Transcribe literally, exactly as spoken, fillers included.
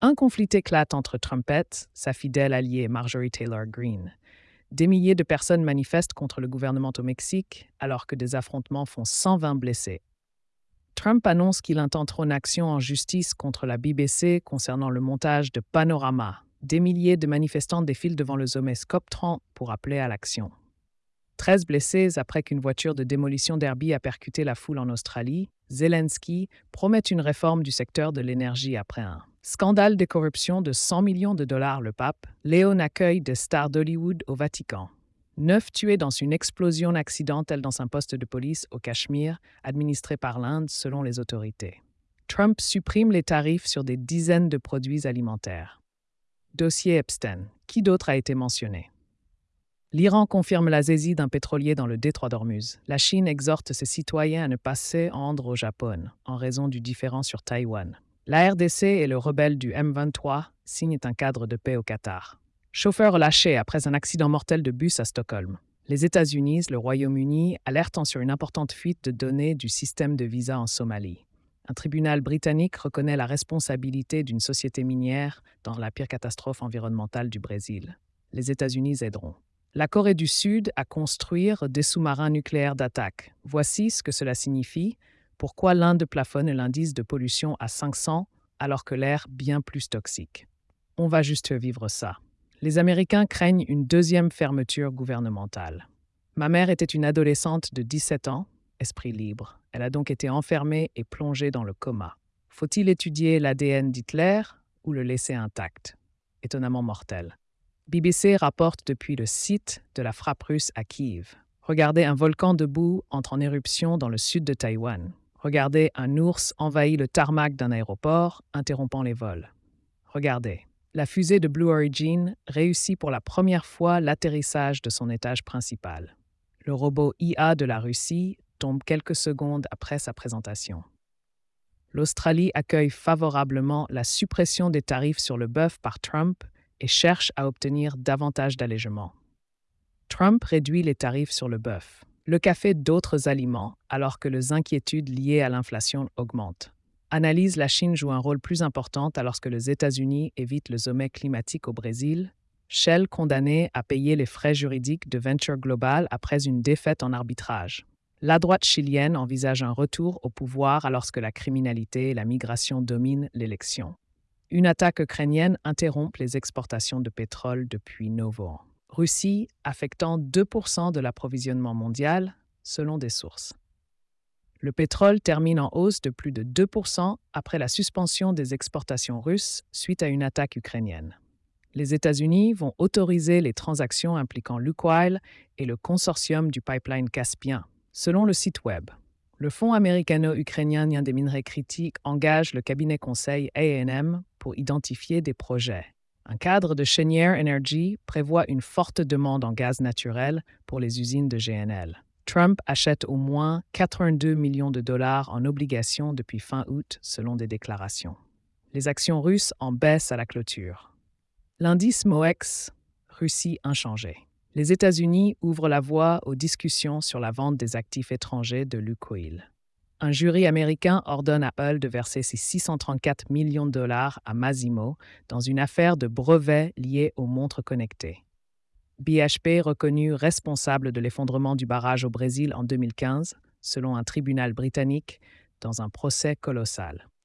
Un conflit éclate entre Trumpette, sa fidèle alliée Marjorie Taylor Greene. Des milliers de personnes manifestent contre le gouvernement au Mexique, alors que des affrontements font cent vingt blessés. Trump annonce qu'il intentera une action en justice contre la B B C concernant le montage de Panorama. Des milliers de manifestants défilent devant le sommet COP trente pour appeler à l'action. treize blessés après qu'une voiture de démolition d'Airbnb a percuté la foule en Australie, Zelensky promet une réforme du secteur de l'énergie après un scandale de corruption de cent millions de dollars. Le pape, Léon accueille des stars d'Hollywood au Vatican. Neuf tués dans une explosion accidentelle dans un poste de police au Cachemire, administré par l'Inde selon les autorités. Trump supprime les tarifs sur des dizaines de produits alimentaires. Dossier Epstein. Qui d'autre a été mentionné? L'Iran confirme la saisie d'un pétrolier dans le détroit d'Ormuz. La Chine exhorte ses citoyens à ne pas s'étendre au Japon en raison du différend sur Taïwan. La R D C et le rebelle du M vingt-trois signent un cadre de paix au Qatar. Chauffeur relâché après un accident mortel de bus à Stockholm. Les États-Unis, le Royaume-Uni alertant sur une importante fuite de données du système de visa en Somalie. Un tribunal britannique reconnaît la responsabilité d'une société minière dans la pire catastrophe environnementale du Brésil. Les États-Unis aideront. La Corée du Sud à construire des sous-marins nucléaires d'attaque. Voici ce que cela signifie. Pourquoi l'Inde plafonne l'indice de pollution à cinq cents alors que l'air bien plus toxique. On va juste vivre ça. Les Américains craignent une deuxième fermeture gouvernementale. Ma mère était une adolescente de dix-sept ans, esprit libre. Elle a donc été enfermée et plongée dans le coma. Faut-il étudier l'A D N d'Hitler ou le laisser intact? Étonnamment mortel. B B C rapporte depuis le site de la frappe russe à Kiev. Regardez, un volcan de boue entre en éruption dans le sud de Taïwan. Regardez, un ours envahit le tarmac d'un aéroport, interrompant les vols. Regardez, la fusée de Blue Origin réussit pour la première fois l'atterrissage de son étage principal. Le robot I A de la Russie tombe quelques secondes après sa présentation. L'Australie accueille favorablement la suppression des tarifs sur le bœuf par Trump et cherche à obtenir davantage d'allègements. Trump réduit les tarifs sur le bœuf, le café, d'autres aliments, alors que les inquiétudes liées à l'inflation augmentent. Analyse, la Chine joue un rôle plus important alors que les États-Unis évitent le sommet climatique au Brésil. Shell condamné à payer les frais juridiques de Venture Global après une défaite en arbitrage. La droite chilienne envisage un retour au pouvoir alors que la criminalité et la migration dominent l'élection. Une attaque ukrainienne interrompt les exportations de pétrole depuis novembre. Russie affectant deux pour cent de l'approvisionnement mondial, selon des sources. Le pétrole termine en hausse de plus de deux pour cent après la suspension des exportations russes suite à une attaque ukrainienne. Les États-Unis vont autoriser les transactions impliquant Lukoil et le consortium du pipeline Caspien, selon le site web. Le Fonds américano-ukrainien des minerais critiques engage le cabinet conseil A and M pour identifier des projets. Un cadre de Cheniere Energy prévoit une forte demande en gaz naturel pour les usines de G N L. Trump achète au moins quatre-vingt-deux millions de dollars en obligations depuis fin août, selon des déclarations. Les actions russes en baisse à la clôture. L'indice MOEX, Russie inchangé. Les États-Unis ouvrent la voie aux discussions sur la vente des actifs étrangers de Lukoil. Un jury américain ordonne à Apple de verser ses six cent trente-quatre millions de dollars à Masimo dans une affaire de brevets liée aux montres connectées. B H P reconnu responsable de l'effondrement du barrage au Brésil en deux mille quinze, selon un tribunal britannique, dans un procès colossal.